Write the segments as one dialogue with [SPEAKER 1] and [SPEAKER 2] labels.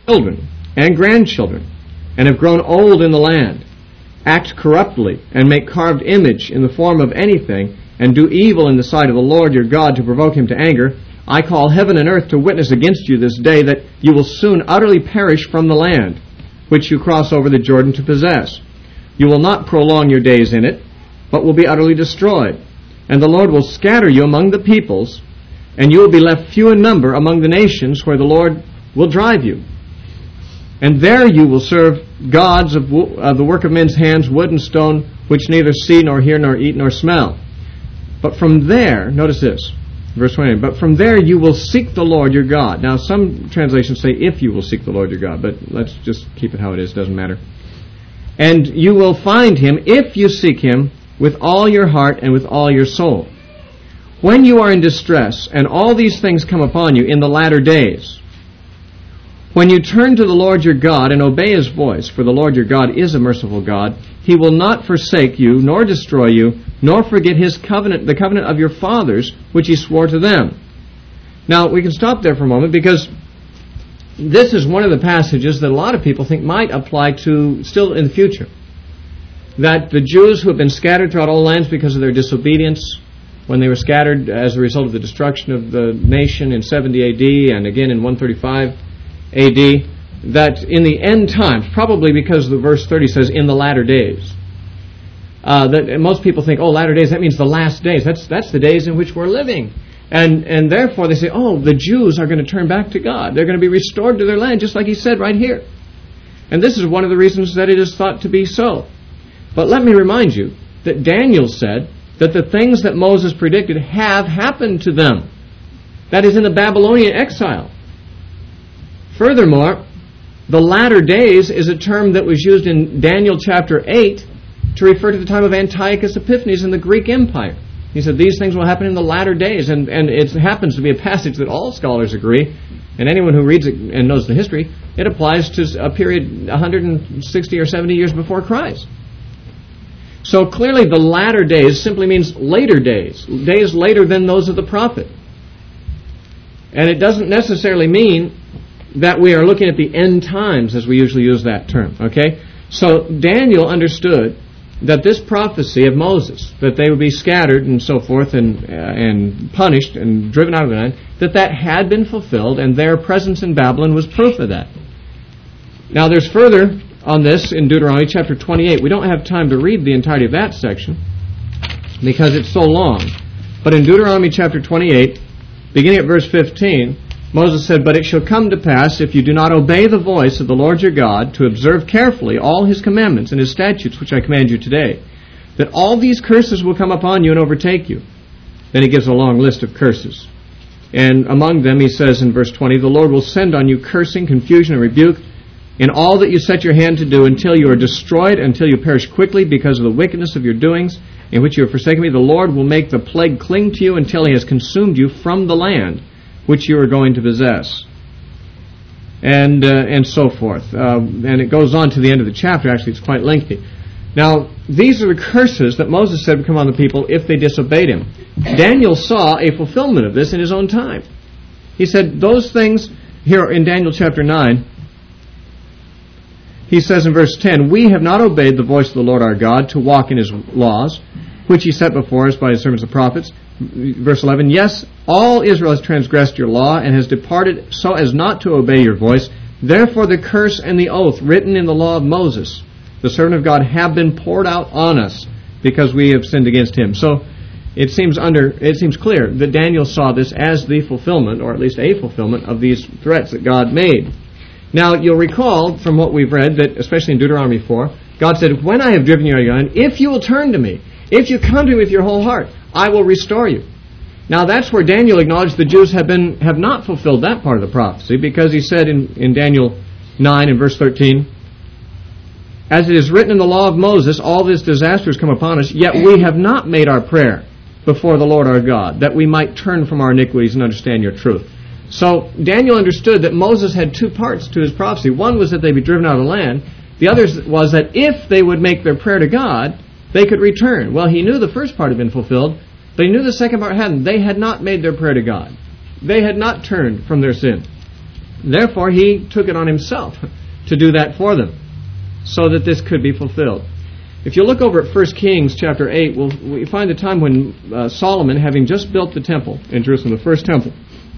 [SPEAKER 1] children and grandchildren, and have grown old in the land, act corruptly, and make carved image in the form of anything, and do evil in the sight of the Lord your God to provoke him to anger, I call heaven and earth to witness against you this day that you will soon utterly perish from the land, which you cross over the Jordan to possess. You will not prolong your days in it, but will be utterly destroyed. And the Lord will scatter you among the peoples, and you will be left few in number among the nations where the Lord will drive you. And there you will serve gods of the work of men's hands, wood and stone, which neither see nor hear nor eat nor smell. But from there, notice this, verse 20, but from there you will seek the Lord your God. Now some translations say if you will seek the Lord your God, but let's just keep it how it is, doesn't matter. And you will find him if you seek him with all your heart and with all your soul. When you are in distress, and all these things come upon you in the latter days, when you turn to the Lord your God and obey his voice, for the Lord your God is a merciful God, he will not forsake you, nor destroy you, nor forget his covenant, the covenant of your fathers, which he swore to them. Now, we can stop there for a moment, because this is one of the passages that a lot of people think might apply to still in the future. That the Jews who have been scattered throughout all lands because of their disobedience, when they were scattered as a result of the destruction of the nation in 70 A.D. and again in 135 A.D., that in the end times, probably because the verse 30 says, in the latter days, that most people think, oh, latter days, that means the last days. That's the days in which we're living. And therefore they say, oh, the Jews are going to turn back to God. They're going to be restored to their land, just like he said right here. And this is one of the reasons that it is thought to be so. But let me remind you that Daniel said that the things that Moses predicted have happened to them. That is in the Babylonian exile. Furthermore, the latter days is a term that was used in Daniel chapter 8 to refer to the time of Antiochus Epiphanes in the Greek Empire. He said these things will happen in the latter days, and it happens to be a passage that all scholars agree, and anyone who reads it and knows the history, it applies to a period 160 or 70 years before Christ. So clearly the latter days simply means later days later than those of the prophet. And it doesn't necessarily mean that we are looking at the end times as we usually use that term, okay? So Daniel understood that this prophecy of Moses, that they would be scattered and so forth and punished and driven out of the land, that had been fulfilled, and their presence in Babylon was proof of that. Now there's further on this in Deuteronomy chapter 28. We don't have time to read the entirety of that section because it's so long. But in Deuteronomy chapter 28, beginning at verse 15, Moses said, but it shall come to pass, if you do not obey the voice of the Lord your God, to observe carefully all his commandments and his statutes which I command you today, that all these curses will come upon you and overtake you. Then he gives a long list of curses. And among them he says in verse 20, the Lord will send on you cursing, confusion, and rebuke in all that you set your hand to do until you are destroyed, until you perish quickly because of the wickedness of your doings, in which you have forsaken me. The Lord will make the plague cling to you until he has consumed you from the land which you are going to possess. And so forth. And it goes on to the end of the chapter. Actually, it's quite lengthy. Now, these are the curses that Moses said would come on the people if they disobeyed him. Daniel saw a fulfillment of this in his own time. He said those things, here in Daniel chapter 9, he says in verse 10, we have not obeyed the voice of the Lord our God to walk in his laws, which he set before us by his servants the prophets. Verse 11, yes, all Israel has transgressed your law and has departed so as not to obey your voice. Therefore the curse and the oath written in the law of Moses, the servant of God, have been poured out on us because we have sinned against him. So it seems clear that Daniel saw this as the fulfillment, or at least a fulfillment, of these threats that God made. Now you'll recall from what we've read that, especially in Deuteronomy 4, God said, when I have driven you out of your land, if you will turn to me, if you come to me with your whole heart, I will restore you. Now that's where Daniel acknowledged the Jews have not fulfilled that part of the prophecy, because he said in Daniel 9 and verse 13, as it is written in the law of Moses, all this disaster has come upon us, yet we have not made our prayer before the Lord our God, that we might turn from our iniquities and understand your truth. So Daniel understood that Moses had two parts to his prophecy. One was that they'd be driven out of the land. The other was that if they would make their prayer to God, they could return. Well, he knew the first part had been fulfilled, but he knew the second part hadn't. They had not made their prayer to God. They had not turned from their sin. Therefore, he took it on himself to do that for them, so that this could be fulfilled. If you look over at 1 Kings chapter 8, we find the time when Solomon, having just built the temple in Jerusalem, the first temple,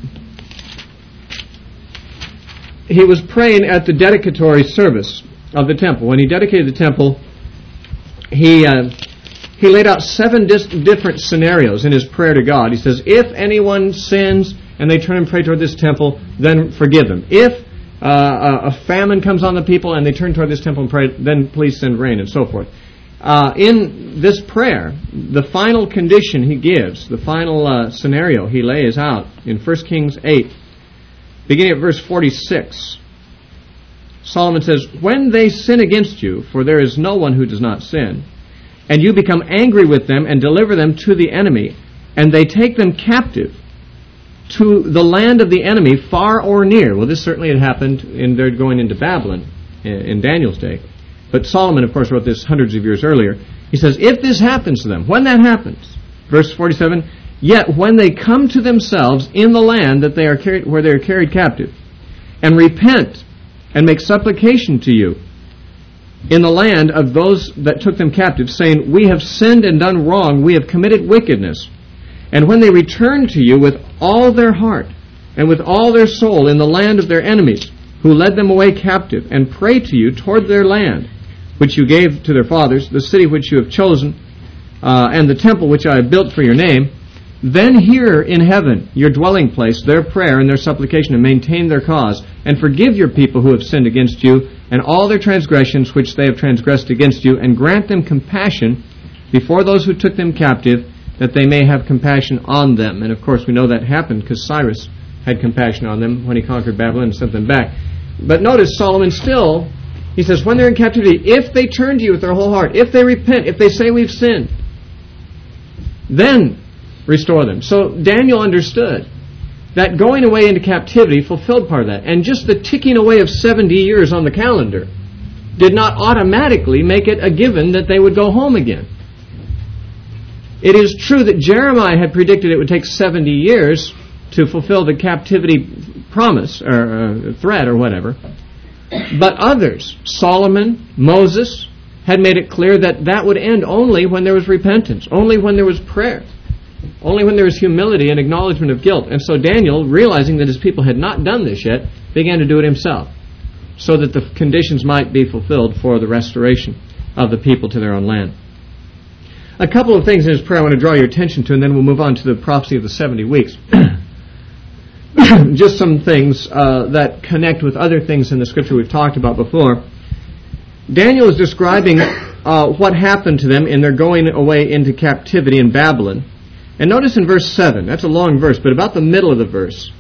[SPEAKER 1] he was praying at the dedicatory service of the temple. When he dedicated the temple, he laid out 7 different scenarios in his prayer to God. He says, if anyone sins and they turn and pray toward this temple, then forgive them. If a famine comes on the people and they turn toward this temple and pray, then please send rain, and so forth. In this prayer, the final condition he gives, the final scenario he lays out in 1 Kings 8, beginning at verse 46, Solomon says, when they sin against you, for there is no one who does not sin, and you become angry with them and deliver them to the enemy, and they take them captive to the land of the enemy, far or near. Well, this certainly had happened in their going into Babylon in Daniel's day. But Solomon, of course, wrote this hundreds of years earlier. He says, if this happens to them, when that happens, verse 47, yet when they come to themselves in the land that they are where they are carried captive, and repent and make supplication to you in the land of those that took them captive, saying, we have sinned and done wrong, we have committed wickedness, and when they return to you with all their heart and with all their soul in the land of their enemies, who led them away captive, and pray to you toward their land, which you gave to their fathers, the city which you have chosen, and the temple which I have built for your name, then hear in heaven, your dwelling place, their prayer and their supplication, and maintain their cause, and forgive your people who have sinned against you, and all their transgressions which they have transgressed against you, and grant them compassion before those who took them captive, that they may have compassion on them. And of course we know that happened because Cyrus had compassion on them when he conquered Babylon and sent them back. But notice Solomon still, he says, when they're in captivity, if they turn to you with their whole heart, if they repent, if they say we've sinned, then restore them. So Daniel understood that going away into captivity fulfilled part of that. And just the ticking away of 70 years on the calendar did not automatically make it a given that they would go home again. It is true that Jeremiah had predicted it would take 70 years to fulfill the captivity promise, or threat, or whatever. But others, Solomon, Moses, had made it clear that that would end only when there was repentance, only when there was prayer, only when there was humility and acknowledgement of guilt. And so Daniel, realizing that his people had not done this yet, began to do it himself, so that the conditions might be fulfilled for the restoration of the people to their own land. A couple of things in his prayer I want to draw your attention to, and then we'll move on to the prophecy of the 70 weeks. Just some things that connect with other things in the Scripture we've talked about before. Daniel is describing what happened to them in their going away into captivity in Babylon. And notice in verse 7, that's a long verse, but about the middle of the verse,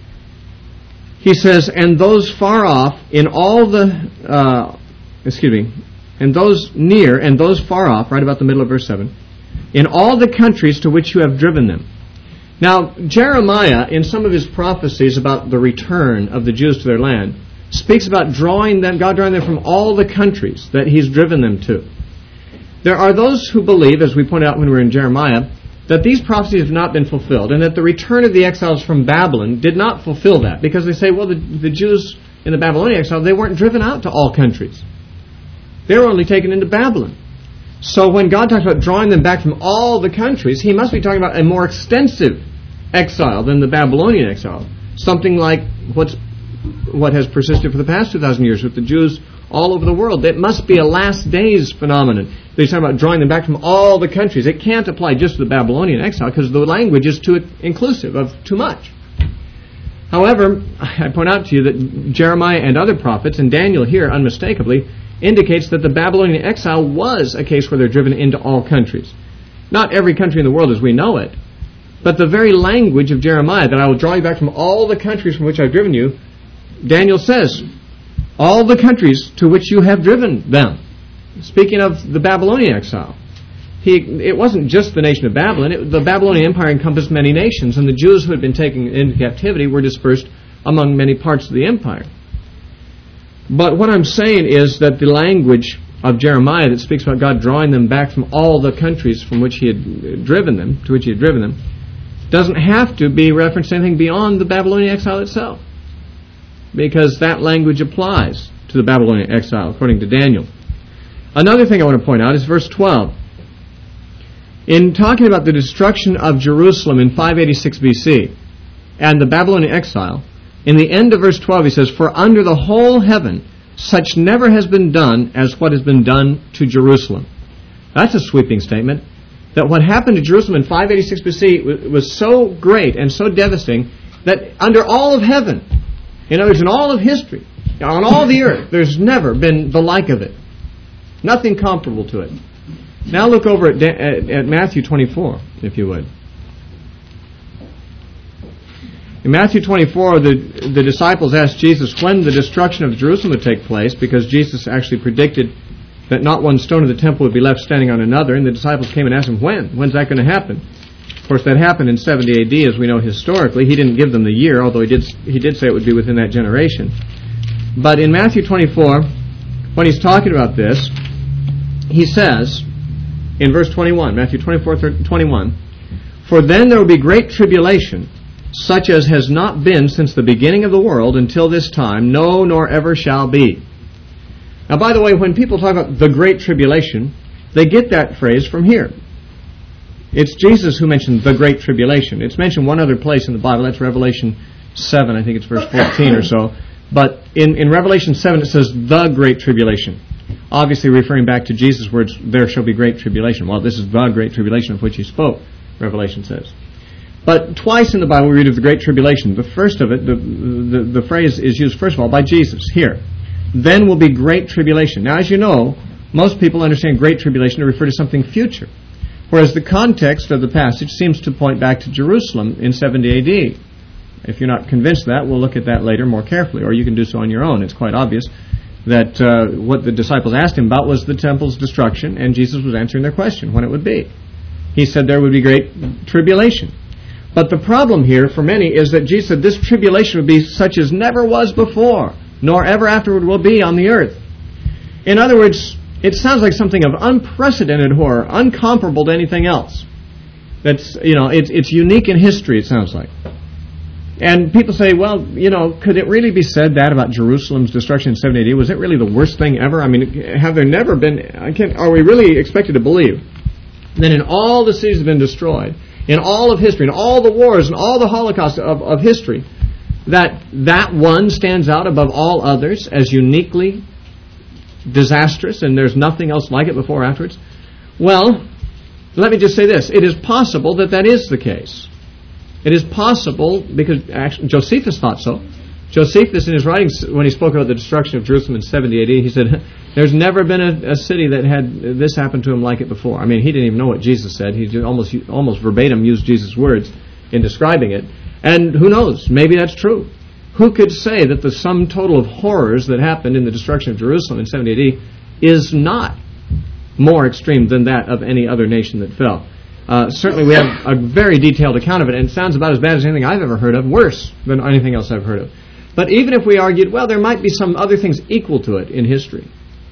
[SPEAKER 1] he says, and those far off in all the, and those near and those far off, right about the middle of verse 7, in all the countries to which you have driven them. Now, Jeremiah, in some of his prophecies about the return of the Jews to their land, speaks about God drawing them from all the countries that He's driven them to. There are those who believe, as we pointed out when we were in Jeremiah, that these prophecies have not been fulfilled, and that the return of the exiles from Babylon did not fulfill that, because they say, well, the Jews in the Babylonian exile, they weren't driven out to all countries. They were only taken into Babylon. So when God talks about drawing them back from all the countries, He must be talking about a more extensive exile than the Babylonian exile. Something like what has persisted for the past 2,000 years with the Jews all over the world. It must be a last days phenomenon. They talk about drawing them back from all the countries. It can't apply just to the Babylonian exile because the language is too inclusive of too much. However, I point out to you that Jeremiah and other prophets, and Daniel here unmistakably, indicates that the Babylonian exile was a case where they're driven into all countries. Not every country in the world as we know it, but the very language of Jeremiah, that I will draw you back from all the countries from which I've driven you, Daniel says, all the countries to which you have driven them. Speaking of the Babylonian exile, it wasn't just the nation of Babylon. The Babylonian Empire encompassed many nations, and the Jews who had been taken into captivity were dispersed among many parts of the empire. But what I'm saying is that the language of Jeremiah that speaks about God drawing them back from all the countries from which He had driven them, to which He had driven them, doesn't have to be referenced to anything beyond the Babylonian exile itself. because that language applies to the Babylonian exile, according to Daniel. Another thing I want to point out is verse 12. In talking about the destruction of Jerusalem in 586 BC and the Babylonian exile, in the end of verse 12 he says, "For under the whole heaven such never has been done as what has been done to Jerusalem." That's a sweeping statement, that what happened to Jerusalem in 586 BC was so great and so devastating that under all of heaven, in other words, in all of history, on all the earth, there's never been the like of it. Nothing comparable to it. Now look over at Matthew 24, if you would. In Matthew 24, the disciples asked Jesus when the destruction of Jerusalem would take place, because Jesus actually predicted that not one stone of the temple would be left standing on another, and the disciples came and asked him, when's that going to happen? Of course, that happened in 70 AD, as we know historically. He didn't give them the year, although he did say it would be within that generation. But in Matthew 24, when he's talking about this, he says, in verse 21, Matthew 24:21, "For then there will be great tribulation, such as has not been since the beginning of the world until this time, no, nor ever shall be." Now, by the way, when people talk about the Great Tribulation, they get that phrase from here. It's Jesus who mentioned the Great Tribulation. It's mentioned one other place in the Bible. That's Revelation 7. I think it's verse 14 or so. But in Revelation 7 it says the Great Tribulation. Obviously referring back to Jesus' words, "There shall be great tribulation." Well, this is the Great Tribulation of which he spoke, Revelation says. But twice in the Bible we read of the Great Tribulation. The first of it, the phrase is used first of all by Jesus here. "Then will be great tribulation." Now, as you know, most people understand great tribulation to refer to something future, whereas the context of the passage seems to point back to Jerusalem in 70 AD. If you're not convinced of that, we'll look at that later more carefully, or you can do so on your own. It's quite obvious that what the disciples asked him about was the temple's destruction, and Jesus was answering their question, when it would be. He said there would be great tribulation. But the problem here for many is that Jesus said this tribulation would be such as never was before, nor ever afterward will be on the earth. In other words, it sounds like something of unprecedented horror, uncomparable to anything else. That's, it's unique in history, it sounds like. And people say, well, could it really be said that about Jerusalem's destruction in 70 AD? Was it really the worst thing ever? I mean, have there never been, are we really expected to believe that in all the cities that have been destroyed, in all of history, in all the wars, and all the holocausts of history, that one stands out above all others as uniquely disastrous, and there's nothing else like it before or afterwards? Well, let me just say this. It is possible that is the case. It is possible, because actually Josephus thought so. Josephus, in his writings, when he spoke about the destruction of Jerusalem in 70 AD, he said, there's never been a city that had this happen to him like it before. I mean, he didn't even know what Jesus said. He just almost verbatim used Jesus' words in describing it. And who knows? Maybe that's true. Who could say that the sum total of horrors that happened in the destruction of Jerusalem in 70 AD is not more extreme than that of any other nation that fell? Certainly we have a very detailed account of it, and it sounds about as bad as anything I've ever heard of, worse than anything else I've heard of. But even if we argued, well, there might be some other things equal to it in history,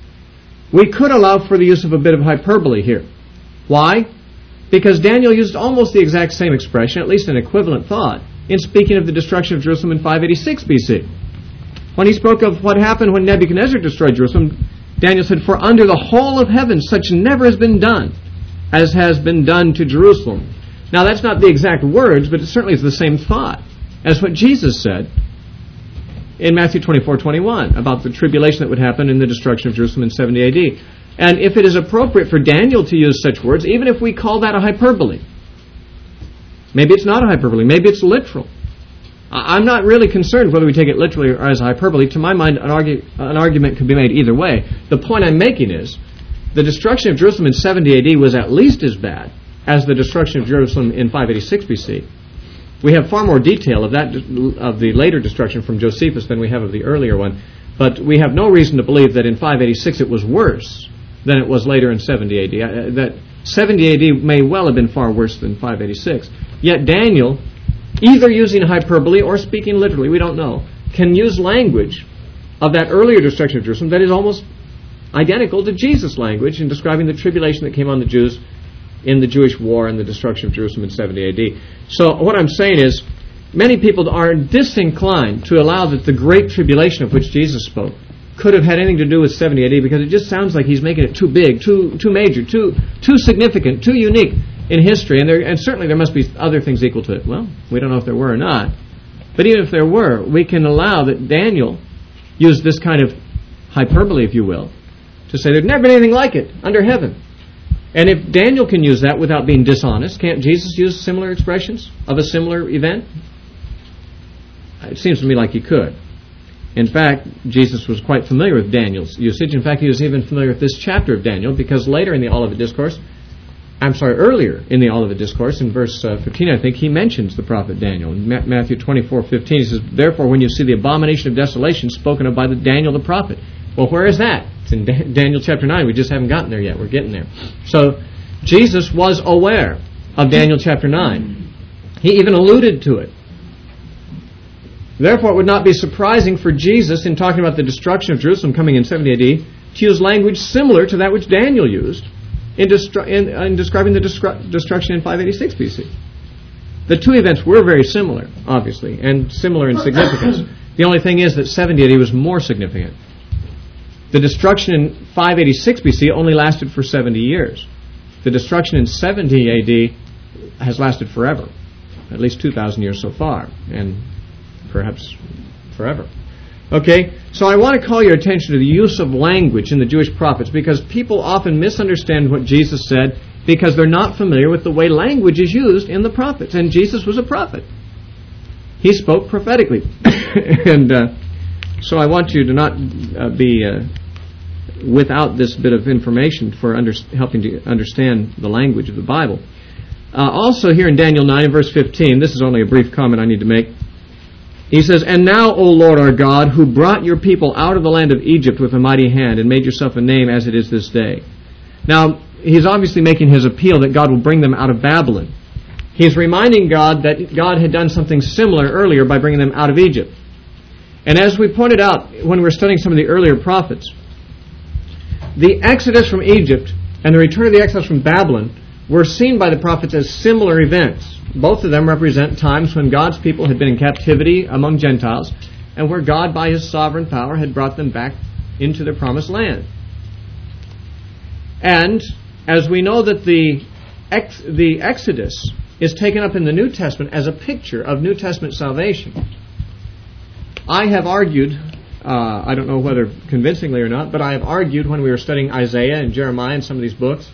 [SPEAKER 1] we could allow for the use of a bit of hyperbole here. Why? Because Daniel used almost the exact same expression, at least an equivalent thought, in speaking of the destruction of Jerusalem in 586 BC. When he spoke of what happened when Nebuchadnezzar destroyed Jerusalem, Daniel said, "For under the whole of heaven such never has been done as has been done to Jerusalem." Now, that's not the exact words, but it certainly is the same thought as what Jesus said in Matthew 24:21 about the tribulation that would happen in the destruction of Jerusalem in 70 AD. And if it is appropriate for Daniel to use such words, even if we call that a hyperbole, maybe it's not a hyperbole, maybe it's literal. I'm not really concerned whether we take it literally or as a hyperbole. To my mind, an argument could be made either way. The point I'm making is the destruction of Jerusalem in 70 AD was at least as bad as the destruction of Jerusalem in 586 BC. We have far more detail of the later destruction from Josephus than we have of the earlier one, but we have no reason to believe that in 586 it was worse than it was later in 70 AD. That 70 AD may well have been far worse than 586. Yet Daniel, either using hyperbole or speaking literally, we don't know, can use language of that earlier destruction of Jerusalem that is almost identical to Jesus' language in describing the tribulation that came on the Jews in the Jewish war and the destruction of Jerusalem in 70 AD. So what I'm saying is, many people are disinclined to allow that the great tribulation of which Jesus spoke could have had anything to do with 70 AD, because it just sounds like he's making it too big, too major, too significant, too unique in history, and certainly there must be other things equal to it. Well, we don't know if there were or not, but even if there were, we can allow that Daniel used this kind of hyperbole, if you will, to say there's never been anything like it under heaven. And if Daniel can use that without being dishonest, can't Jesus use similar expressions of a similar event? It seems to me like he could. In fact, Jesus was quite familiar with Daniel's usage. In fact, he was even familiar with this chapter of Daniel, because earlier in the Olivet Discourse, in verse 15, I think, he mentions the prophet Daniel. In Matthew 24:15, he says, "Therefore, when you see the abomination of desolation spoken of by Daniel the prophet." Well, where is that? It's in Daniel chapter 9. We just haven't gotten there yet. We're getting there. So, Jesus was aware of Daniel chapter 9. He even alluded to it. Therefore, it would not be surprising for Jesus, in talking about the destruction of Jerusalem coming in 70 AD, to use language similar to that which Daniel used in describing the destruction in 586 BC. The two events were very similar, obviously, and similar in significance. The only thing is that 70 AD was more significant. The destruction in 586 BC only lasted for 70 years. The destruction in 70 AD has lasted forever, at least 2,000 years so far, and perhaps forever. Okay, so I want to call your attention to the use of language in the Jewish prophets, because people often misunderstand what Jesus said because they're not familiar with the way language is used in the prophets. And Jesus was a prophet. He spoke prophetically. And so I want you to not be without this bit of information for helping to understand the language of the Bible. Also here in Daniel 9 and verse 15, this is only a brief comment I need to make. He says, "And now, O Lord our God, who brought your people out of the land of Egypt with a mighty hand and made yourself a name as it is this day." Now, he's obviously making his appeal that God will bring them out of Babylon. He's reminding God that God had done something similar earlier by bringing them out of Egypt. And as we pointed out when we were studying some of the earlier prophets, the exodus from Egypt and the return of the exiles from Babylon were seen by the prophets as similar events. Both of them represent times when God's people had been in captivity among Gentiles, and where God, by His sovereign power, had brought them back into their promised land. And as we know that the Exodus is taken up in the New Testament as a picture of New Testament salvation, I have argued, I don't know whether convincingly or not, but I have argued when we were studying Isaiah and Jeremiah and some of these books,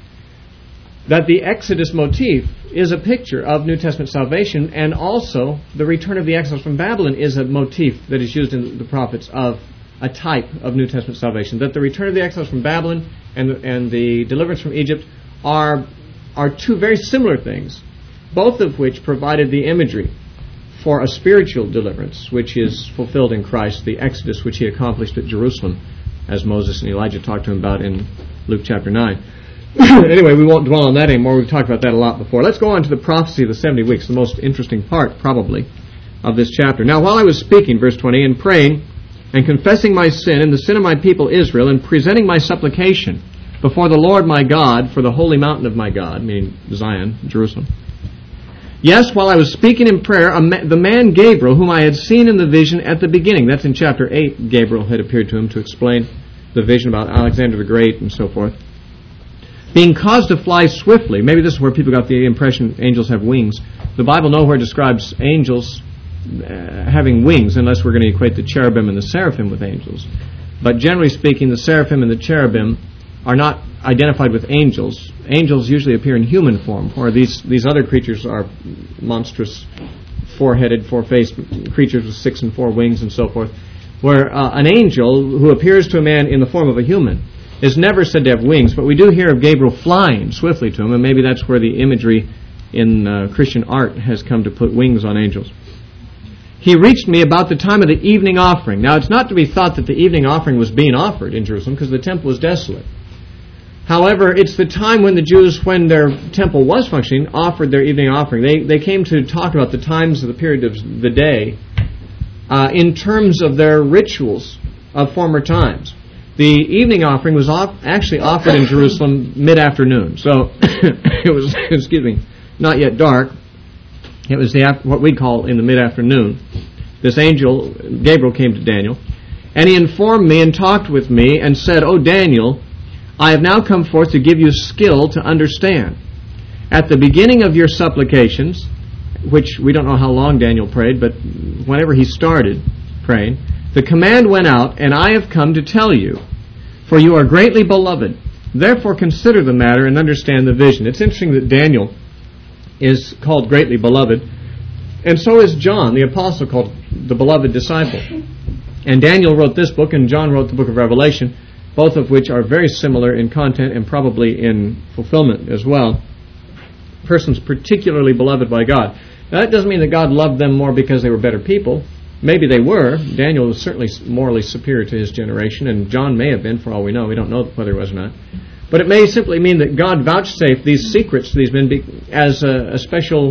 [SPEAKER 1] that the Exodus motif is a picture of New Testament salvation, and also the return of the exiles from Babylon is a motif that is used in the prophets of a type of New Testament salvation. That the return of the exiles from Babylon and the deliverance from Egypt are two very similar things, both of which provided the imagery for a spiritual deliverance, which is fulfilled in Christ, the Exodus which He accomplished at Jerusalem, as Moses and Elijah talked to Him about in Luke chapter 9. Anyway, we won't dwell on that anymore. We've talked about that a lot before. Let's go on to the prophecy of the 70 weeks, the most interesting part, probably, of this chapter. "Now, while I was speaking," verse 20, "and praying and confessing my sin and the sin of my people Israel, and presenting my supplication before the Lord my God for the holy mountain of my God," meaning Zion, Jerusalem. "Yes, while I was speaking in prayer, the man Gabriel, whom I had seen in the vision at the beginning," that's in chapter 8, Gabriel had appeared to him to explain the vision about Alexander the Great and so forth, "being caused to fly swiftly." Maybe this is where people got the impression angels have wings. The Bible nowhere describes angels having wings, unless we're going to equate the cherubim and the seraphim with angels. But generally speaking, the seraphim and the cherubim are not identified with angels. Angels usually appear in human form, or these other creatures are monstrous, four-headed, four-faced creatures with 6 and 4 wings and so forth, where an angel who appears to a man in the form of a human is never said to have wings, but we do hear of Gabriel flying swiftly to him, and maybe that's where the imagery in Christian art has come to put wings on angels. "He reached me about the time of the evening offering." Now, it's not to be thought that the evening offering was being offered in Jerusalem, because the temple was desolate. However, it's the time when the Jews, when their temple was functioning, offered their evening offering. They came to talk about the times of the period of the day in terms of their rituals of former times. The evening offering was actually offered in Jerusalem mid-afternoon. So it was, not yet dark. It was what we call in the mid-afternoon. This angel, Gabriel, came to Daniel, and he informed me and talked with me and said, "O Daniel, I have now come forth to give you skill to understand. At the beginning of your supplications," which we don't know how long Daniel prayed, but whenever he started praying, "the command went out, and I have come to tell you, for you are greatly beloved. Therefore consider the matter and understand the vision." It's interesting that Daniel is called greatly beloved, and so is John, the apostle, called the beloved disciple. And Daniel wrote this book, and John wrote the book of Revelation, both of which are very similar in content and probably in fulfillment as well. Persons particularly beloved by God. Now, that doesn't mean that God loved them more because they were better people. Maybe they were. Daniel was certainly morally superior to his generation, and John may have been, for all we know. We don't know whether he was or not. But it may simply mean that God vouchsafed these secrets to these men as a special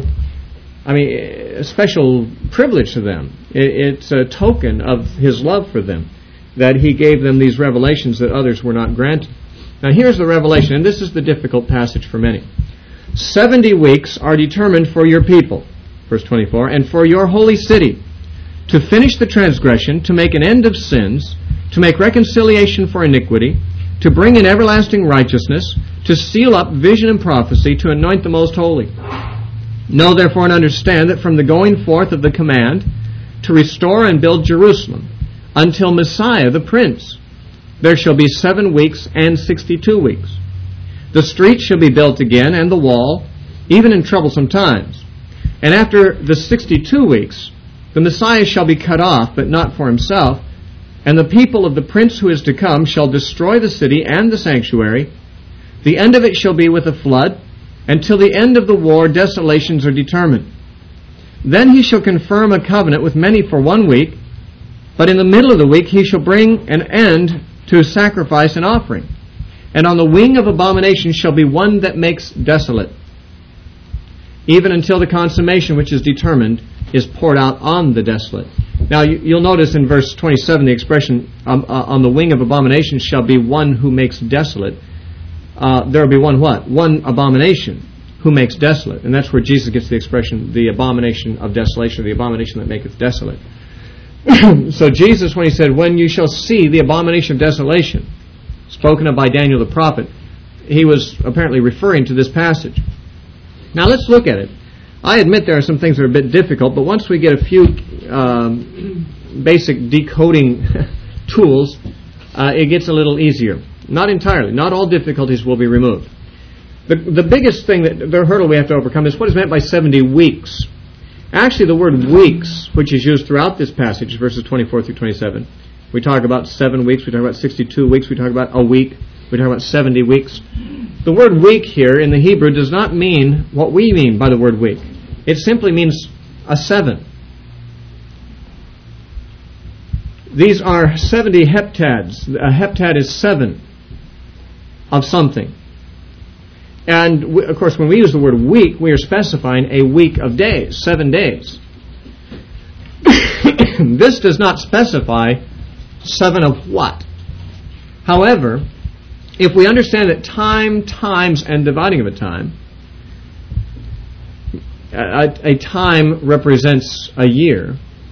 [SPEAKER 1] privilege to them. It's a token of His love for them, that He gave them these revelations that others were not granted. Now here's the revelation, and this is the difficult passage for many. 70 weeks are determined for your people, verse 24, and for your holy city, to finish the transgression, to make an end of sins, to make reconciliation for iniquity, to bring in everlasting righteousness, to seal up vision and prophecy, to anoint the most holy. Know therefore and understand that from the going forth of the command to restore and build Jerusalem until Messiah the Prince, there shall be 7 weeks and 62 weeks. The street shall be built again, and the wall, even in troublesome times. And after the 62 weeks, the Messiah shall be cut off, but not for himself, and the people of the Prince who is to come shall destroy the city and the sanctuary. The end of it shall be with a flood, and till the end of the war desolations are determined. Then he shall confirm a covenant with many for 1 week, but in the middle of the week he shall bring an end to sacrifice and offering. And on the wing of abomination shall be one that makes desolate, even until the consummation which is determined is poured out on the desolate. Now you'll notice in verse 27 the expression, on the wing of abomination shall be one who makes desolate. There will be one what? One abomination who makes desolate. And that's where Jesus gets the expression, the abomination of desolation, or the abomination that maketh desolate. So Jesus, when he said, when you shall see the abomination of desolation, spoken of by Daniel the prophet, he was apparently referring to this passage. Now let's look at it. I admit there are some things that are a bit difficult, but once we get a few basic decoding tools, it gets a little easier. Not entirely. Not all difficulties will be removed. The biggest thing, the hurdle we have to overcome is what is meant by 70 weeks. Actually, the word weeks, which is used throughout this passage, verses 24 through 27, we talk about 7 weeks, we talk about 62 weeks, we talk about a week, we talk about 70 weeks. The word week here in the Hebrew does not mean what we mean by the word week. It simply means a 7. These are 70 heptads. A heptad is 7 of something. And, of course, when we use the word week, we are specifying a week of days, 7 days. This does not specify 7 of what. However, if we understand that time, times, and dividing of a time represents a year,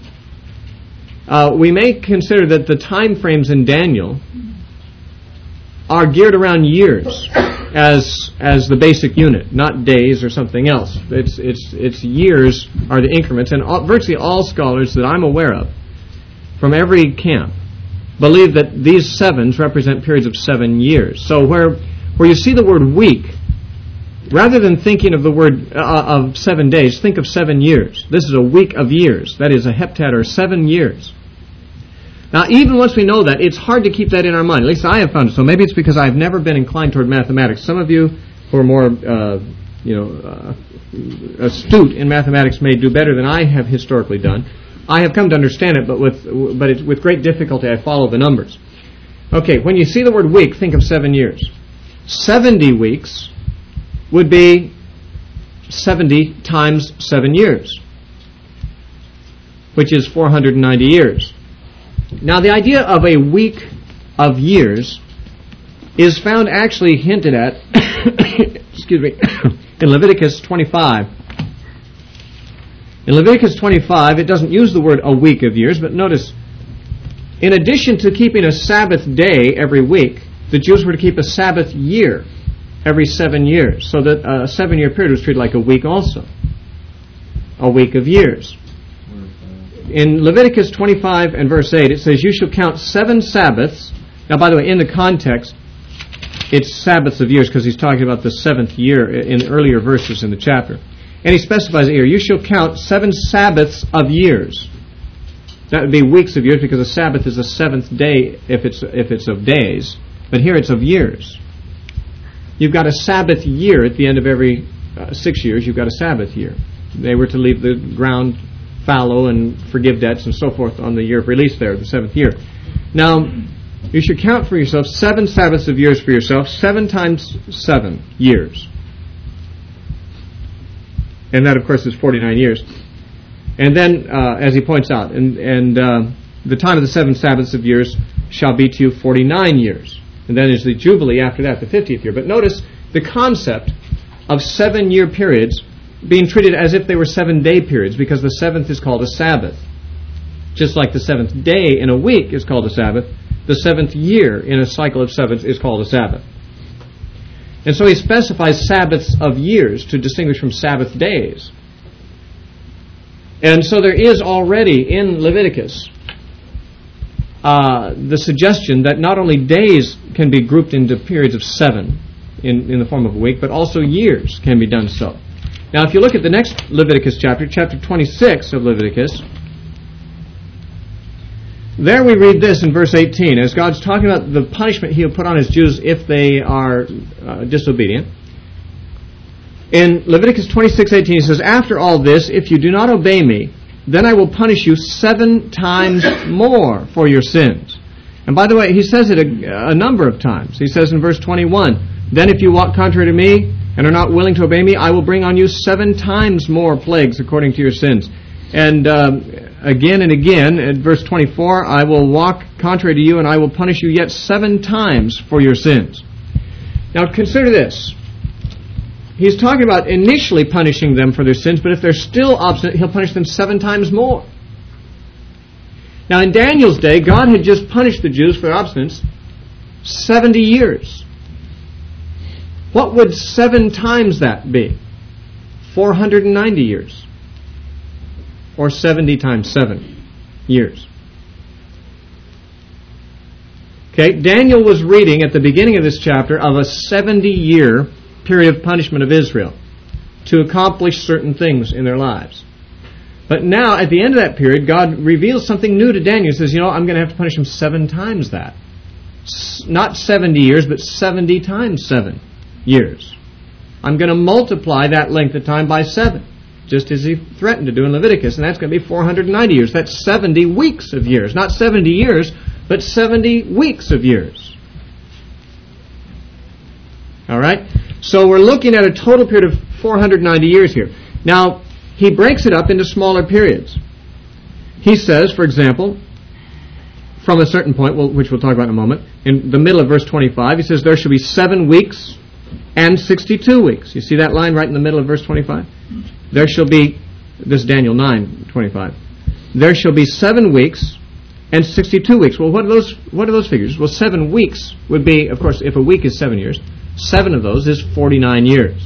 [SPEAKER 1] we may consider that the time frames in Daniel are geared around years as the basic unit, not days or something else. It's years are the increments, and virtually all scholars that I'm aware of from every camp believe that these 7s represent periods of 7 years. So where you see the word week, rather than thinking of the word of 7 days, think of 7 years. This is a week of years. That is a heptad, or 7 years. Now, even once we know that, it's hard to keep that in our mind. At least I have found it so. Maybe it's because I've never been inclined toward mathematics. Some of you who are more, astute in mathematics may do better than I have historically done. I have come to understand it, but with great difficulty I follow the numbers. Okay, when you see the word week, think of 7 years. 70 weeks would be 70 times 7 years, which is 490 years. Now, the idea of a week of years is found actually hinted at excuse me, in Leviticus 25. In Leviticus 25, it doesn't use the word a week of years, but notice, in addition to keeping a Sabbath day every week, the Jews were to keep a Sabbath year every 7 years, so that a 7-year period was treated like a week also. A week of years. In Leviticus 25 and verse 8, it says, "You shall count 7 Sabbaths." Now, by the way, in the context, it's Sabbaths of years, because he's talking about the 7th year in earlier verses in the chapter. And he specifies it here. "You shall count 7 Sabbaths of years." That would be weeks of years, because a Sabbath is the 7th day if it's of days. But here it's of years. You've got a Sabbath year at the end of every 6 years. You've got a Sabbath year. They were to leave the ground fallow and forgive debts and so forth on the year of release there, the 7th year. Now, you should count for yourself 7 Sabbaths of years for yourself, 7 times 7 years. And that, of course, is 49 years. And then, as he points out, the time of the 7 Sabbaths of years shall be to you 49 years. And then is the Jubilee after that, the 50th year. But notice the concept of 7-year periods being treated as if they were 7-day periods, because the 7th is called a Sabbath. Just like the 7th day in a week is called a Sabbath, the 7th year in a cycle of 7 is called a Sabbath. And so he specifies Sabbaths of years to distinguish from Sabbath days. And so there is already in Leviticus the suggestion that not only days can be grouped into periods of 7 in the form of a week, but also years can be done so. Now, if you look at the next Leviticus chapter, chapter 26 of Leviticus, there we read this in verse 18, as God's talking about the punishment He'll put on His Jews if they are disobedient. In Leviticus 26:18, He says, "After all this, if you do not obey me, then I will punish you 7 times more for your sins." And by the way, He says it a number of times. He says in verse 21, "Then if you walk contrary to me and are not willing to obey me, I will bring on you 7 times more plagues according to your sins." And again and again, at verse 24, "I will walk contrary to you and I will punish you yet 7 times for your sins." Now consider this. He's talking about initially punishing them for their sins, but if they're still obstinate, He'll punish them 7 times more. Now in Daniel's day, God had just punished the Jews for their obstinance 70 years. What would 7 times that be? 490 years. Or 70 times 7 years. Okay, Daniel was reading at the beginning of this chapter of a 70-year period of punishment of Israel to accomplish certain things in their lives. But now, at the end of that period, God reveals something new to Daniel. He says, I'm going to have to punish him 7 times that. Not 70 years, but 70 times 7 years. I'm going to multiply that length of time by 7, just as He threatened to do in Leviticus, and that's going to be 490 years. That's 70 weeks of years. Not 70 years, but 70 weeks of years. All right? So we're looking at a total period of 490 years here. Now, He breaks it up into smaller periods. He says, for example, from a certain point, which we'll talk about in a moment, in the middle of verse 25, He says, "There shall be 7 weeks and 62 weeks." You see that line right in the middle of verse 25? There shall be, this is Daniel 9:25. "There shall be 7 weeks and 62 weeks." Well, what are those figures? Well, 7 weeks would be, of course, if a week is 7 years, 7 of those is 49 years.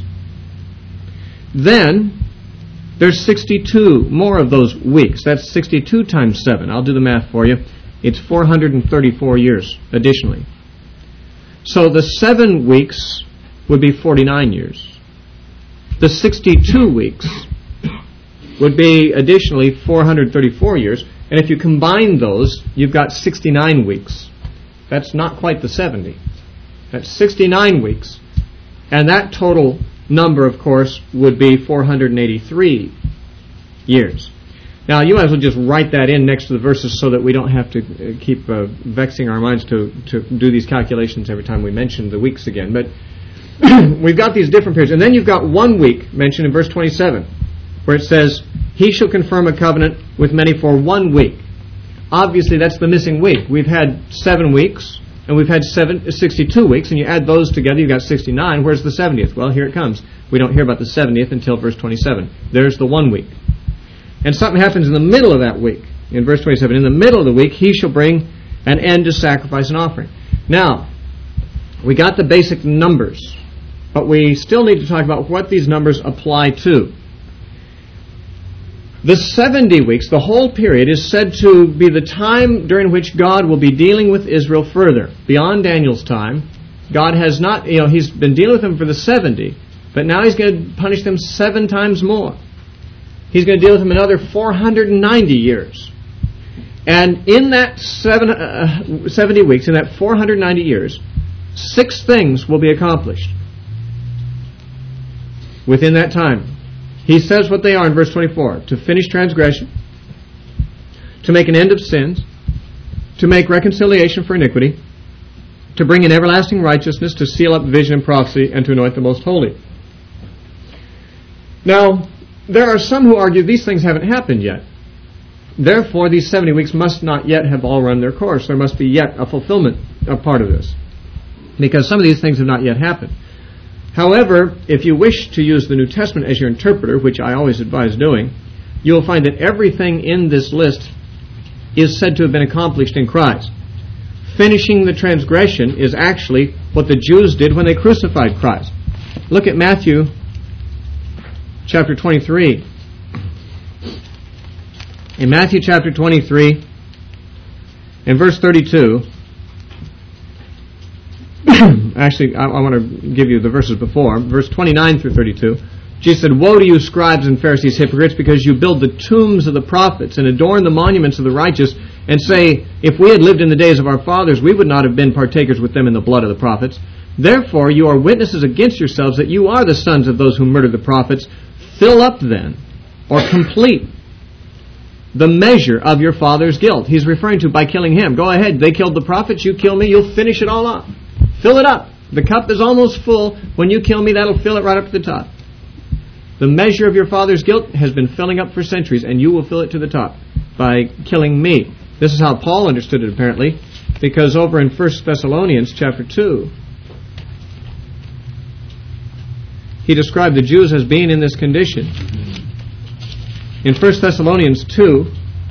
[SPEAKER 1] Then there's 62 more of those weeks. That's 62 times 7. I'll do the math for you. It's 434 years additionally. So the 7 weeks would be 49 years. The 62 weeks would be additionally 434 years. And if you combine those, you've got 69 weeks. That's not quite the 70. That's 69 weeks. And that total number, of course, would be 483 years. Now, you might as well just write that in next to the verses so that we don't have to keep vexing our minds to do these calculations every time we mention the weeks again. But we've got these different periods. And then you've got 1 week mentioned in verse 27, where it says, "He shall confirm a covenant with many for 1 week." Obviously, that's the missing week. We've had 7 weeks, and we've had 62 weeks, and you add those together, you've got 69. Where's the 70th? Well, here it comes. We don't hear about the 70th until verse 27. There's the 1 week. And something happens in the middle of that week. In verse 27, in the middle of the week, he shall bring an end to sacrifice and offering. Now, we got the basic numbers, but we still need to talk about what these numbers apply to. The 70 weeks, the whole period, is said to be the time during which God will be dealing with Israel further. Beyond Daniel's time, God has not, He's been dealing with them for the 70, but now He's going to punish them 7 times more. He's going to deal with them another 490 years. And in that 70 weeks, in that 490 years, 6 things will be accomplished within that time. He says what they are in verse 24. To finish transgression, to make an end of sins, to make reconciliation for iniquity, to bring in everlasting righteousness, to seal up vision and prophecy, and to anoint the most holy. Now, there are some who argue these things haven't happened yet. Therefore, these 70 weeks must not yet have all run their course. There must be yet a fulfillment of part of this, because some of these things have not yet happened. However, if you wish to use the New Testament as your interpreter, which I always advise doing, you will find that everything in this list is said to have been accomplished in Christ. Finishing the transgression is actually what the Jews did when they crucified Christ. Look at Matthew chapter 23. In Matthew chapter 23, in verse 32, actually, I want to give you the verses before. Verse 29 through 32. Jesus said, Woe to you, scribes and Pharisees, hypocrites, because you build the tombs of the prophets and adorn the monuments of the righteous, and say, If we had lived in the days of our fathers, we would not have been partakers with them in the blood of the prophets. Therefore, you are witnesses against yourselves that you are the sons of those who murdered the prophets. Fill up then, or complete, the measure of your father's guilt. He's referring to by killing him. Go ahead, they killed the prophets, you kill me, you'll finish it all up. Fill it up. The cup is almost full. When you kill me, that'll fill it right up to the top. The measure of your father's guilt has been filling up for centuries, and you will fill it to the top by killing me. This is how Paul understood it, apparently, because over in 1 Thessalonians chapter 2, he described the Jews as being in this condition. In 1 Thessalonians 2,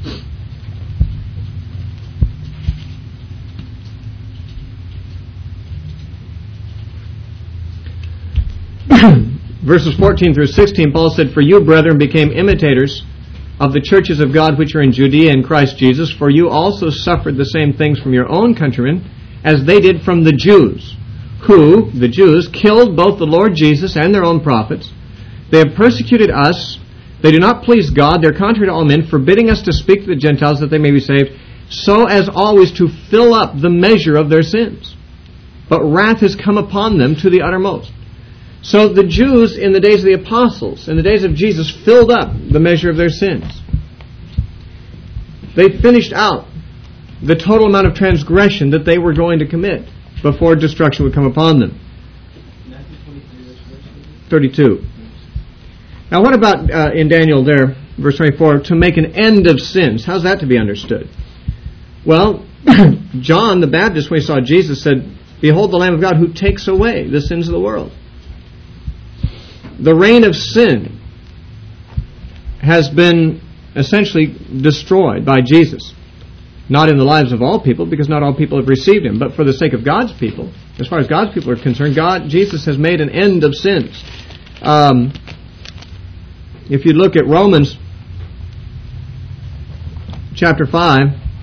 [SPEAKER 1] verses 14 through 16, Paul said, For you, brethren, became imitators of the churches of God which are in Judea in Christ Jesus, for you also suffered the same things from your own countrymen as they did from the Jews, who, the Jews, killed both the Lord Jesus and their own prophets. They have persecuted us. They do not please God. They're contrary to all men, forbidding us to speak to the Gentiles that they may be saved, so as always to fill up the measure of their sins. But wrath has come upon them to the uttermost. So the Jews in the days of the apostles, in the days of Jesus, filled up the measure of their sins. They finished out the total amount of transgression that they were going to commit before destruction would come upon them. 32. Now what about in Daniel there, verse 24, to make an end of sins? How's that to be understood? Well, John the Baptist, when he saw Jesus, said, Behold the Lamb of God who takes away the sins of the world. The reign of sin has been essentially destroyed by Jesus. Not in the lives of all people, because not all people have received Him, but for the sake of God's people, as far as God's people are concerned, Jesus has made an end of sins. If you look at Romans chapter 5,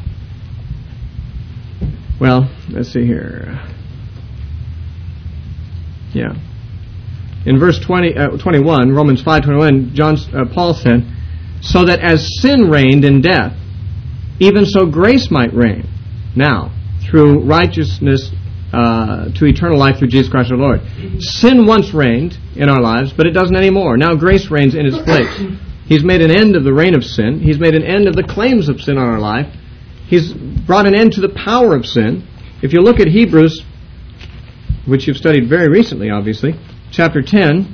[SPEAKER 1] well, let's see here. Yeah. In verse 21, Romans 5:21, Paul said, So that as sin reigned in death, even so grace might reign now through righteousness to eternal life through Jesus Christ our Lord. Sin once reigned in our lives, but it doesn't anymore. Now grace reigns in its place. He's made an end of the reign of sin. He's made an end of the claims of sin on our life. He's brought an end to the power of sin. If you look at Hebrews, which you've studied very recently, obviously, chapter 10,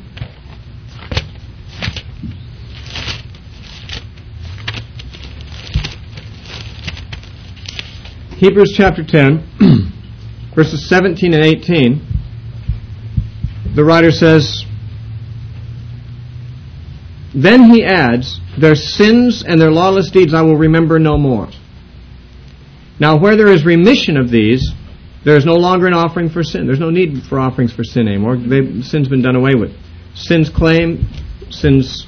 [SPEAKER 1] Hebrews chapter 10, verses 17 and 18, the writer says, Then he adds, their sins and their lawless deeds I will remember no more. Now, where there is remission of these, there is no longer an offering for sin. There's no need for offerings for sin anymore. Sin's been done away with. Sin's claim, sin's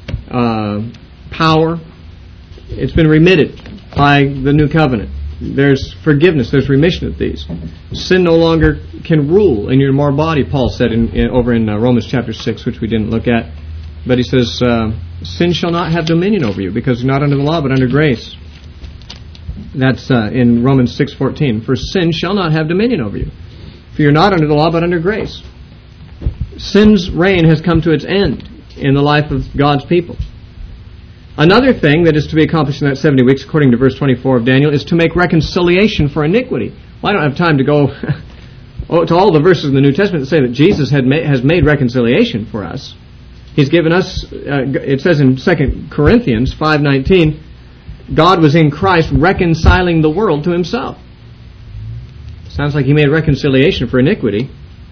[SPEAKER 1] power, it's been remitted by the new covenant. There's forgiveness, there's remission of these. Sin no longer can rule in your mortal body, Paul said over in Romans chapter 6, which we didn't look at. But he says, sin shall not have dominion over you, because you're not under the law, but under grace. That's in Romans 6:14. For sin shall not have dominion over you, for you're not under the law, but under grace. Sin's reign has come to its end in the life of God's people. Another thing that is to be accomplished in that 70 weeks, according to verse 24 of Daniel, is to make reconciliation for iniquity. Well, I don't have time to go to all the verses in the New Testament that say that Jesus has made reconciliation for us. He's given us, it says in 2 Corinthians 5:19, God was in Christ reconciling the world to himself. Sounds like he made reconciliation for iniquity.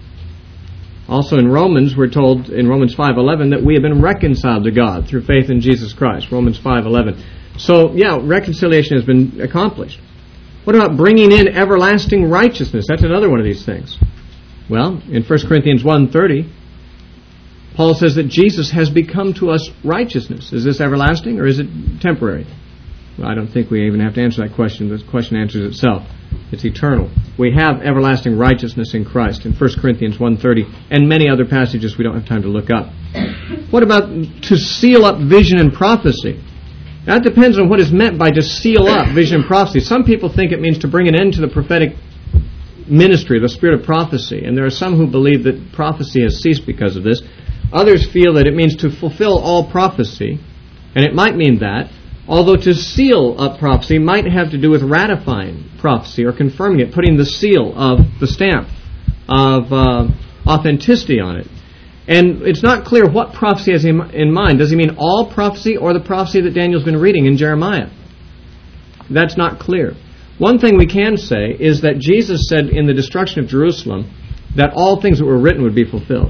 [SPEAKER 1] Also in Romans, we're told in Romans 5:11 that we have been reconciled to God through faith in Jesus Christ. Romans 5:11. So, yeah, reconciliation has been accomplished. What about bringing in everlasting righteousness? That's another one of these things. Well, in 1 Corinthians 1:30, Paul says that Jesus has become to us righteousness. Is this everlasting or is it temporary? Well, I don't think we even have to answer that question. The question answers itself. It's eternal. We have everlasting righteousness in Christ in 1 Corinthians 1:30 and many other passages we don't have time to look up. What about to seal up vision and prophecy? That depends on what is meant by to seal up vision and prophecy. Some people think it means to bring an end to the prophetic ministry, the spirit of prophecy, and there are some who believe that prophecy has ceased because of this. Others feel that it means to fulfill all prophecy, and it might mean that, although to seal up prophecy might have to do with ratifying prophecy or confirming it, putting the seal of the stamp of authenticity on it. And it's not clear what prophecy has in mind. Does he mean all prophecy or the prophecy that Daniel's been reading in Jeremiah? That's not clear. One thing we can say is that Jesus said in the destruction of Jerusalem that all things that were written would be fulfilled.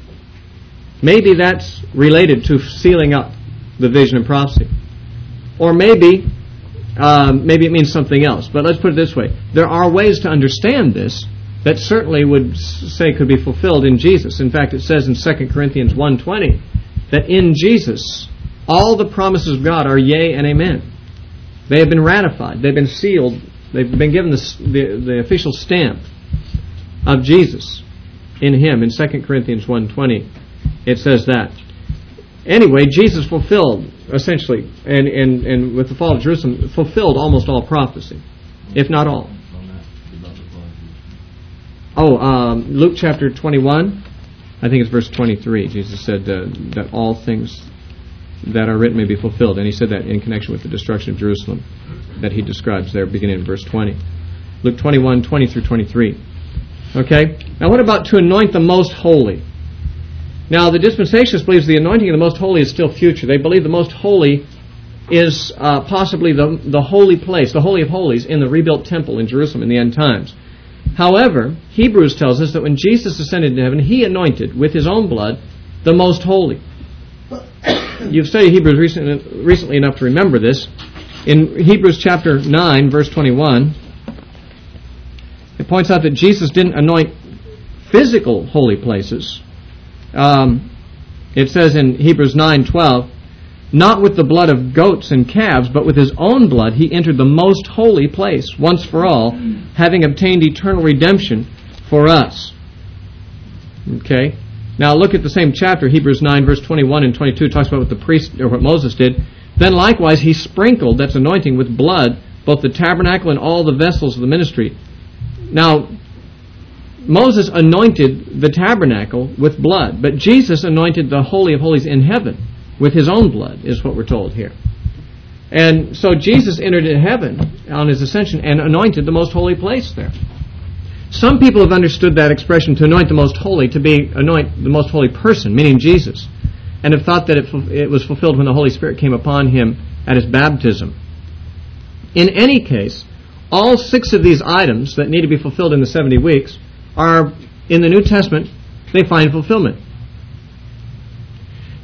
[SPEAKER 1] Maybe that's related to sealing up the vision and prophecy. Or maybe it means something else. But let's put it this way. There are ways to understand this that certainly would say could be fulfilled in Jesus. In fact, it says in 2 Corinthians 1:20 that in Jesus all the promises of God are yea and amen. They have been ratified. They've been sealed. They've been given the official stamp of Jesus in Him. In 2 Corinthians 1:20 it says that. Anyway, Jesus fulfilled, essentially, and with the fall of Jerusalem, fulfilled almost all prophecy, if not all. Luke chapter 21, I think it's verse 23. Jesus said that all things that are written may be fulfilled. And he said that in connection with the destruction of Jerusalem that he describes there, beginning in verse 20. Luke 21, 20 through 23. Okay? Now what about to anoint the most holy? Now the dispensationalist believes the anointing of the most holy is still future. They believe the most holy is possibly the holy place, the Holy of Holies, in the rebuilt temple in Jerusalem in the end times. However, Hebrews tells us that when Jesus ascended into heaven, He anointed with His own blood the most holy. You've studied Hebrews recently enough to remember this. In Hebrews chapter 9, verse 21, it points out that Jesus didn't anoint physical holy places. It says in Hebrews 9:12, not with the blood of goats and calves, but with His own blood He entered the most holy place, once for all, having obtained eternal redemption for us. Okay? Now look at the same chapter, Hebrews 9, verse 21 and 22, talks about what the priest, or what Moses did. Then likewise He sprinkled, that's anointing, with blood, both the tabernacle and all the vessels of the ministry. Now, Moses anointed the tabernacle with blood, but Jesus anointed the Holy of Holies in heaven with His own blood, is what we're told here. And so Jesus entered into heaven on His ascension and anointed the most holy place there. Some people have understood that expression, to anoint the most holy, to be anoint the most holy person, meaning Jesus, and have thought that it was fulfilled when the Holy Spirit came upon Him at His baptism. In any case, all 6 of these items that need to be fulfilled in the 70 weeks are, in the New Testament, they find fulfillment.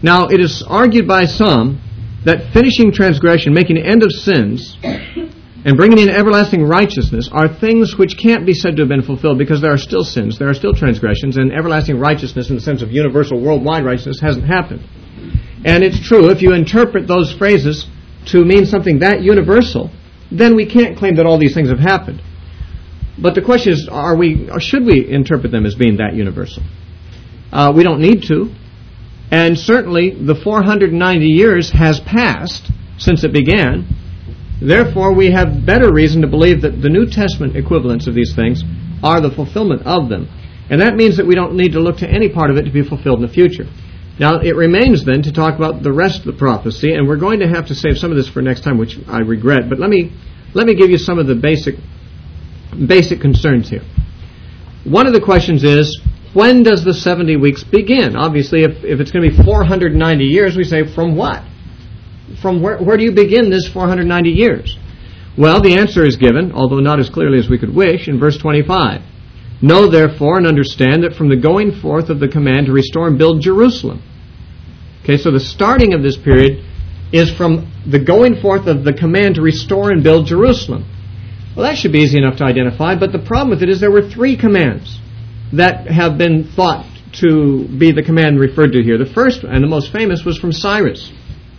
[SPEAKER 1] Now, it is argued by some that finishing transgression, making an end of sins, and bringing in everlasting righteousness are things which can't be said to have been fulfilled because there are still sins, there are still transgressions, and everlasting righteousness in the sense of universal worldwide righteousness hasn't happened. And it's true, if you interpret those phrases to mean something that universal, then we can't claim that all these things have happened. But the question is, should we interpret them as being that universal? We don't need to. And certainly the 490 years has passed since it began. Therefore, we have better reason to believe that the New Testament equivalents of these things are the fulfillment of them. And that means that we don't need to look to any part of it to be fulfilled in the future. Now, it remains then to talk about the rest of the prophecy, and we're going to have to save some of this for next time, which I regret. But let me give you some of the basic concerns here. One of the questions is, when does the 70 weeks begin? Obviously, if it's going to be 490 years, we say, from what? From where do you begin this 490 years? Well, the answer is given, although not as clearly as we could wish, in verse 25. Know therefore and understand that from the going forth of the command to restore and build Jerusalem. Okay, so the starting of this period is from the going forth of the command to restore and build Jerusalem. Well, that should be easy enough to identify, but the problem with it is there were three commands that have been thought to be the command referred to here. The first and the most famous was from Cyrus.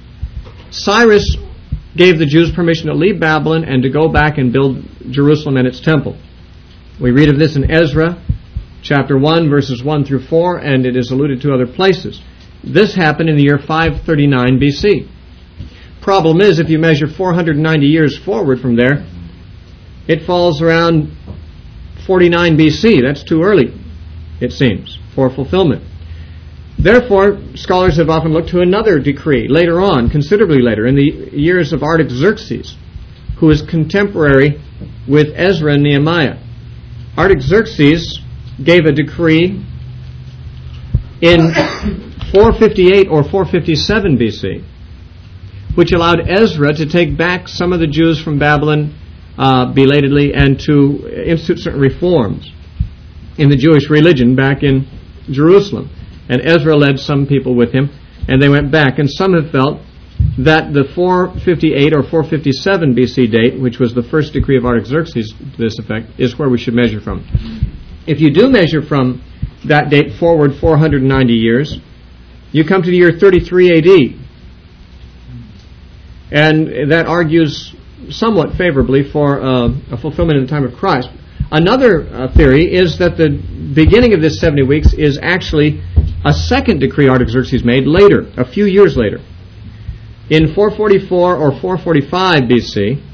[SPEAKER 1] Cyrus gave the Jews permission to leave Babylon and to go back and build Jerusalem and its temple. We read of this in Ezra, chapter 1, verses 1 through 4, and it is alluded to other places. This happened in the year 539 BC. Problem is, if you measure 490 years forward from there, it falls around 49 BC. That's too early, it seems, for fulfillment. Therefore, scholars have often looked to another decree later on, considerably later, in the years of Artaxerxes, who is contemporary with Ezra and Nehemiah. Artaxerxes gave a decree in 458 or 457 BC, which allowed Ezra to take back some of the Jews from Babylon belatedly and to institute certain reforms in the Jewish religion back in Jerusalem. And Ezra led some people with him, and they went back. And some have felt that the 458 or 457 BC date, which was the first decree of Artaxerxes to this effect, is where we should measure from. If you do measure from that date forward 490 years, you come to the year 33 AD. And that argues somewhat favorably for a fulfillment in the time of Christ. Another theory is that the beginning of this 70 weeks is actually a second decree Artaxerxes made later, a few years later. In 444 or 445 BC,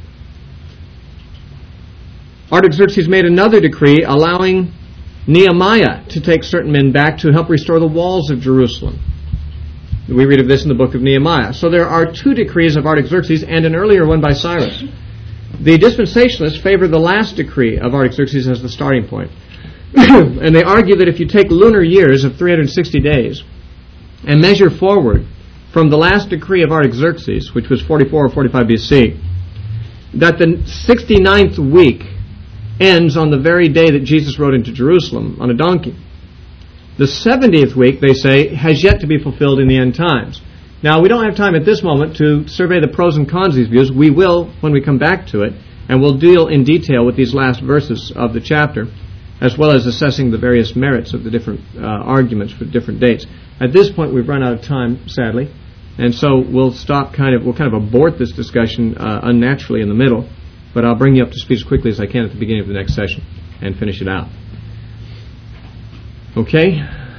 [SPEAKER 1] Artaxerxes made another decree allowing Nehemiah to take certain men back to help restore the walls of Jerusalem. We read of this in the book of Nehemiah. So there are two decrees of Artaxerxes and an earlier one by Cyrus. The dispensationalists favor the last decree of Artaxerxes as the starting point. And they argue that if you take lunar years of 360 days and measure forward from the last decree of Artaxerxes, which was 44 or 45 BC, that the 69th week ends on the very day that Jesus rode into Jerusalem on a donkey. The 70th week, they say, has yet to be fulfilled in the end times. Now, we don't have time at this moment to survey the pros and cons of these views. We will when we come back to it, and we'll deal in detail with these last verses of the chapter, as well as assessing the various merits of the different arguments for different dates. At this point, we've run out of time, sadly, and so we'll kind of abort this discussion unnaturally in the middle, but I'll bring you up to speed as quickly as I can at the beginning of the next session and finish it out. Okay?